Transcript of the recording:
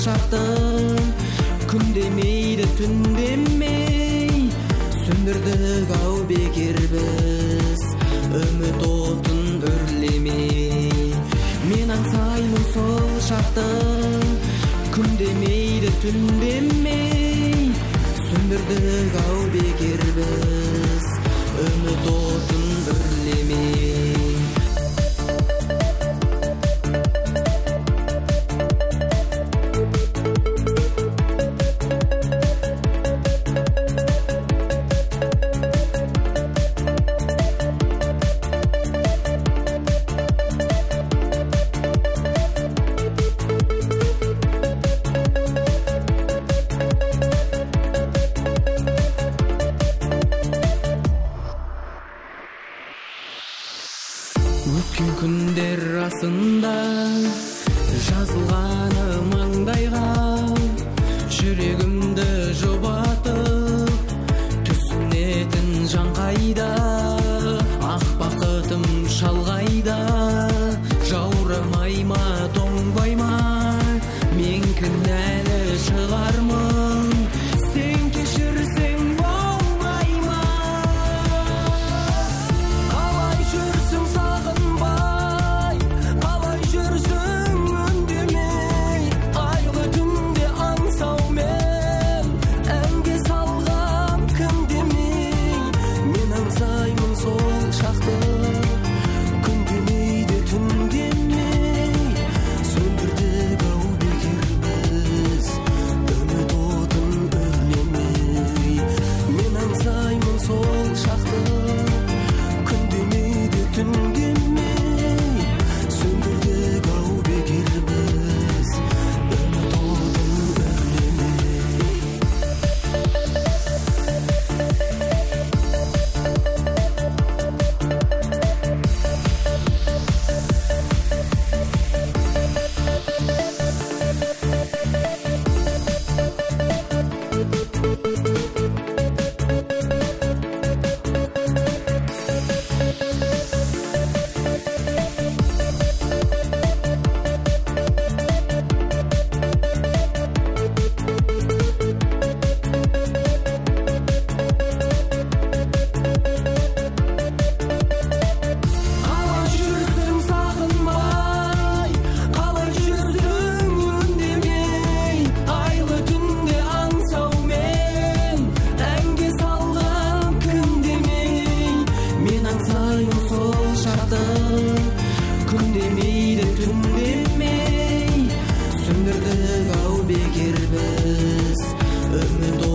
шақты, күн демейді түн демей, сөндірдік ау бекер біз үміт отын үрлемей. Мен аңсаймын сол шақты, күн демейді түн демей, сөндірдік ау бекер біз үміт отын үрлемей. Өткен күндер расында жазылғаны маңдайға, жүрегімді жұбатып түсінетін жан қайда, ақ бақытым шалғайда, жаурамай ма тоңбай ма, мен кінәлі шығармын, сен кешірсең болмай ма. Қалай жүрсің сағынбай, қалай жүрсің үндемей, айлы түнде аңсаумен әнге салғам кім демей. Мен аңсаймын сол шақты, күн демейді түн демей, сөндірдік ау бекер біз үміт отын үрлемей. Мен аңсаймын сол шақты, күн демейді түн демей, сөндірдік ау бекер біз үміт отын үрлемей. Қалай жүрсің сағынбай, қалай жүрсің үндемей, айлы түнде аңсаумен әнге салғам кім демей. Мен аңсаймын сол шақты, күн демейді түн демей, сөндірдік ау бекер біз үміт